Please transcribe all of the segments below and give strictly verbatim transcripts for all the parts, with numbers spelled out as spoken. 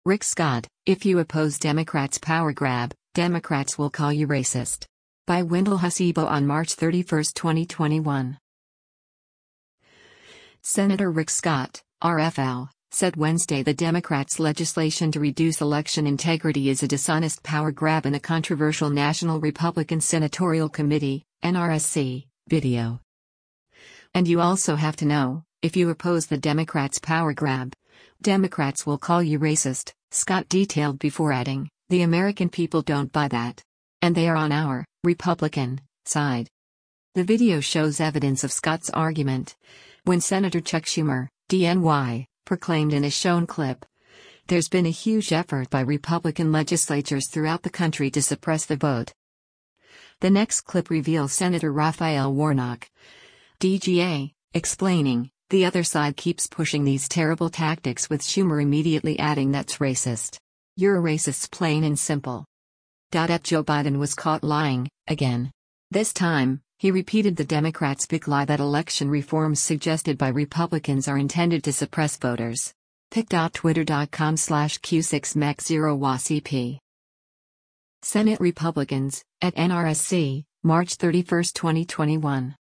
Rick Scott, if you oppose Democrats' power grab, Democrats will call you racist. By Wendell Hasebo on March thirty-first, twenty twenty-one. Senator Rick Scott, R F L, said Wednesday the Democrats' legislation to reduce election integrity is a dishonest power grab in a controversial National Republican Senatorial Committee, N R S C, video. And you also have to know, if you oppose the Democrats' power grab, Democrats will call you racist, Scott detailed before adding, the American people don't buy that. And they are on our, Republican, side. The video shows evidence of Scott's argument. When Senator Chuck Schumer, D N Y, proclaimed in a shown clip, there's been a huge effort by Republican legislatures throughout the country to suppress the vote. The next clip reveals Senator Raphael Warnock, D G A, explaining, the other side keeps pushing these terrible tactics, with Schumer immediately adding that's racist. You're a racist, plain and simple. At Joe Biden was caught lying, again. This time, he repeated the Democrats' big lie that election reforms suggested by Republicans are intended to suppress voters. pic.twitter.com slash Q6MEC0WACP. Senate Republicans, at N R S C, March thirty-first, twenty twenty-one.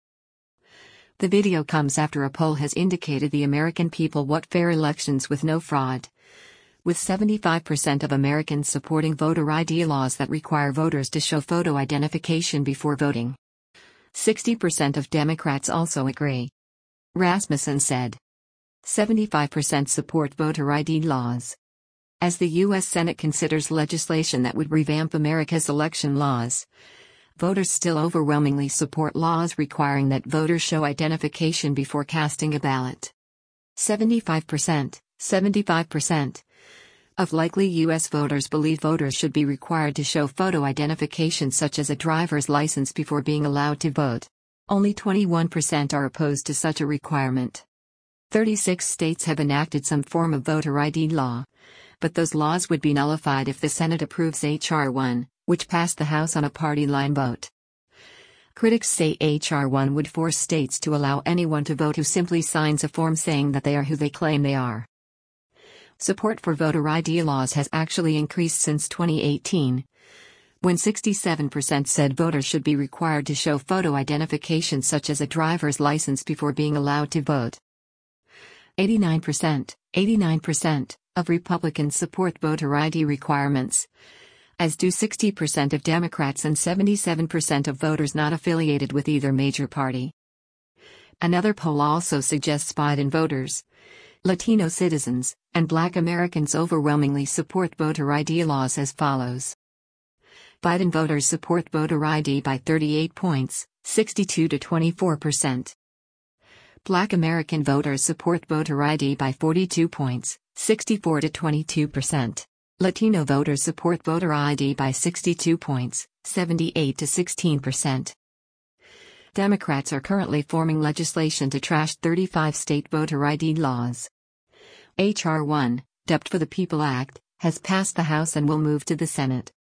The video comes after a poll has indicated the American people want fair elections with no fraud, with seventy-five percent of Americans supporting voter I D laws that require voters to show photo identification before voting. sixty percent of Democrats also agree. Rasmussen said. seventy-five percent support voter I D laws. As the U S Senate considers legislation that would revamp America's election laws, voters still overwhelmingly support laws requiring that voters show identification before casting a ballot. seventy-five percent, seventy-five percent of likely U S voters believe voters should be required to show photo identification such as a driver's license before being allowed to vote. Only twenty-one percent are opposed to such a requirement. thirty-six states have enacted some form of voter I D law, but those laws would be nullified if the Senate approves H R one, which passed the House on a party line vote. Critics say H R one would force states to allow anyone to vote who simply signs a form saying that they are who they claim they are. Support for voter I D laws has actually increased since twenty eighteen, when sixty-seven percent said voters should be required to show photo identification such as a driver's license before being allowed to vote. eighty-nine percent, eighty-nine percent of Republicans support voter I D requirements, as do sixty percent of Democrats and seventy-seven percent of voters not affiliated with either major party. Another poll also suggests Biden voters, Latino citizens, and Black Americans overwhelmingly support voter I D laws as follows. Biden voters support voter I D by thirty-eight points, sixty-two to twenty-four percent. Black American voters support voter I D by forty-two points, sixty-four to twenty-two percent. Latino voters support voter I D by sixty-two points, seventy-eight to sixteen percent. Democrats are currently forming legislation to trash thirty-five state voter I D laws. H R one, dubbed for the People Act, has passed the House and will move to the Senate.